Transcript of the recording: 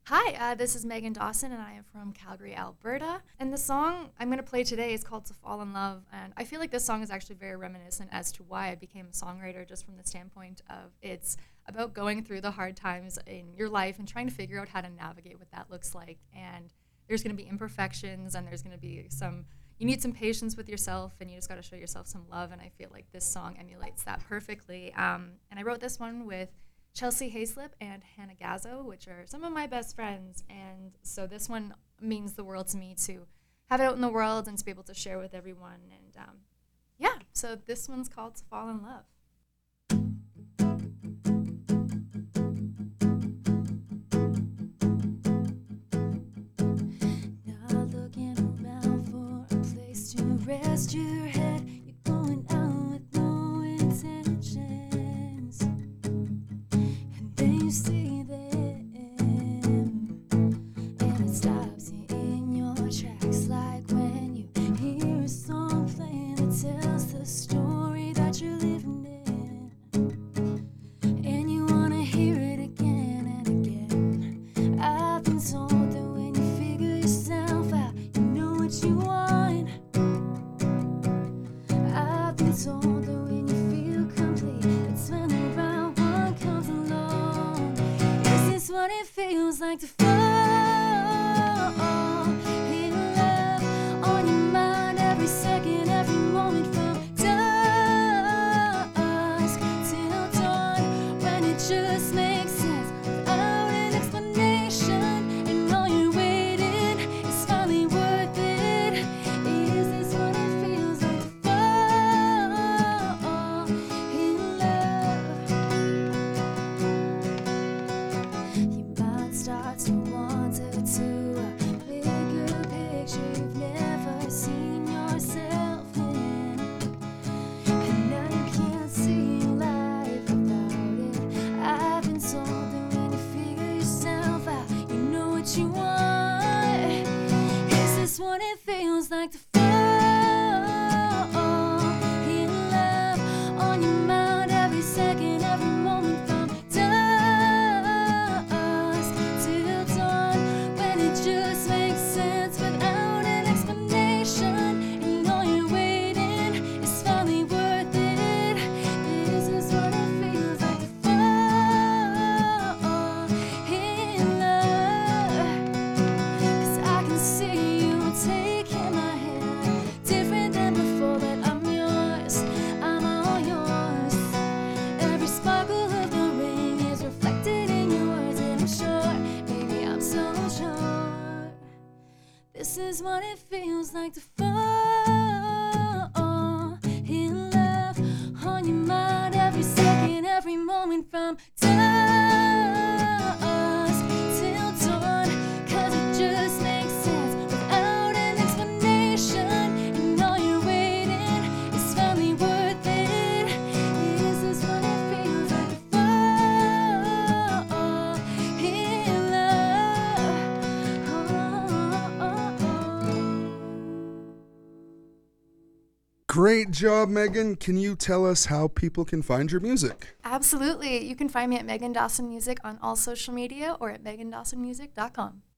Hi, this is Megan Dawson, and I am from Calgary, Alberta. And the song I'm going to play today is called To Fall in Love. And I feel like this song is actually very reminiscent as to why I became a songwriter, just from the standpoint of it's about going through the hard times in your life and trying to figure out how to navigate what that looks like. And there's going to be imperfections, and there's going to be you need some patience with yourself, and you just got to show yourself some love. And I feel like this song emulates that perfectly. And I wrote this one with Chelsea Hayslip and Hannah Gazzo, which are some of my best friends. And so this one means the world to me, to have it out in the world and to be able to share with everyone. And so this one's called To Fall in Love. Now looking around for a place to rest your head. You're going out with no intentions. Then you see them, and it stops you in your tracks, like when you hear a song playing that tells the story that you're living in, and you wanna hear it again and again. I've been told that when you figure yourself out, you know what you want. I've been told that when you feel complete, it's when the right one comes along. Is this what it feels like to fall in love? On your mind every second, every moment, from dusk till dawn, when it just makes sense without an explanation, and all you're waiting is finally worth it. Is this what it feels like to fall in love? Your mind starts to wander to a bigger picture you've never seen yourself in, and now you can't see your life without it. I've been told that when you figure yourself out, you know what you want. Is this what it feels like to fall in love? On your mind every second, every moment, from dusk till dawn, when it just makes sense without an explanation, and all you're waiting is finally worth it. This is what it feels like to fall in love. 'Cause I can see you taking my hand, different than before, but I'm yours, I'm all yours. Every sparkle of the rain is reflected in your words, and I'm sure, baby, I'm so sure. This is what it feels like to fall in love. On your mind every second, every moment, from dusk till dawn, 'cause it just makes sense without an explanation, and all you're waiting is finally worth it. Is this what it feels like to fall in love? Great job, Megan. Can you tell us how people can find your music? Absolutely. You can find me at Megan Dawson Music on all social media, or at megandawsonmusic.com.